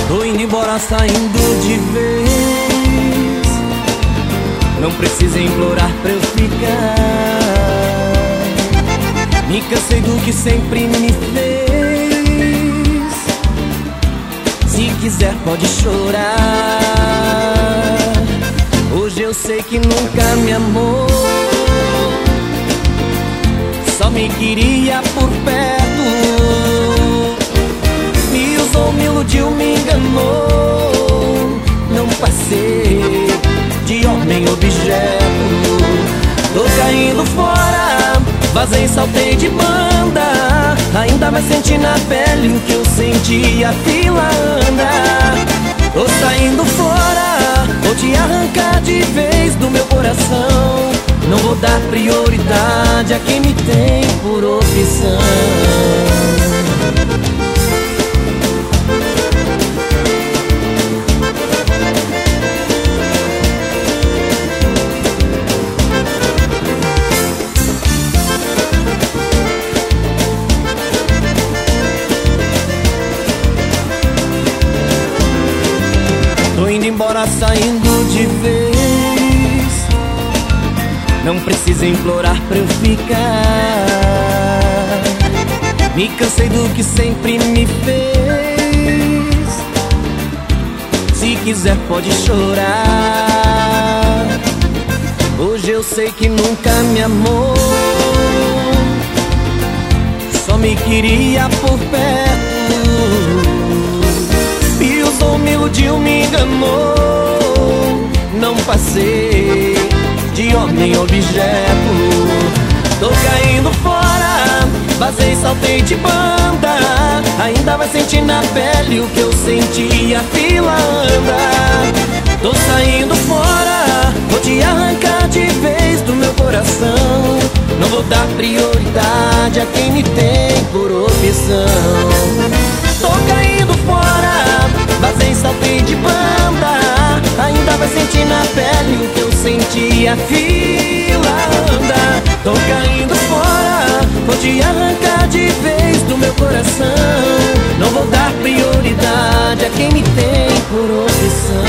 Tô indo embora, saindo de vez. Não precisa implorar pra eu ficar. Me cansei do que sempre me fez. Se quiser pode chorar. Hoje eu sei que nunca me amou. Só me queria por perto. Me usou, me iludiu, me enganou. Não passei de homem objeto. Tô caindo fora, vazei, saltei de banda. Ainda vai sentir na pele o que eu senti, a fila anda. Tô saindo fora, vou te arrancar de vez do meu coração. Não vou dar prioridade a quem me tem por opção. Tô indo embora, saindo de vez. Não precisa implorar pra eu ficar. Me cansei do que sempre me fez. Se quiser pode chorar. Hoje eu sei que nunca me amou. Só me queria por perto. Me usou, me iludiu, me enganou. Não passei de homem objeto. Tô caindo fora, vazei, saltei de banda. Ainda vai sentir na pele o que eu senti, a fila anda. Tô saindo fora, vou te arrancar de vez do meu coração. Não vou dar prioridade a quem me tem por opção. Tô caindo fora, vazei, saltei de banda. Ainda vai sentir na pele o que eu senti, a fila anda. Tô caindo fora, vou te arrancar de vez do meu coração. Não vou dar prioridade a quem me tem por opção.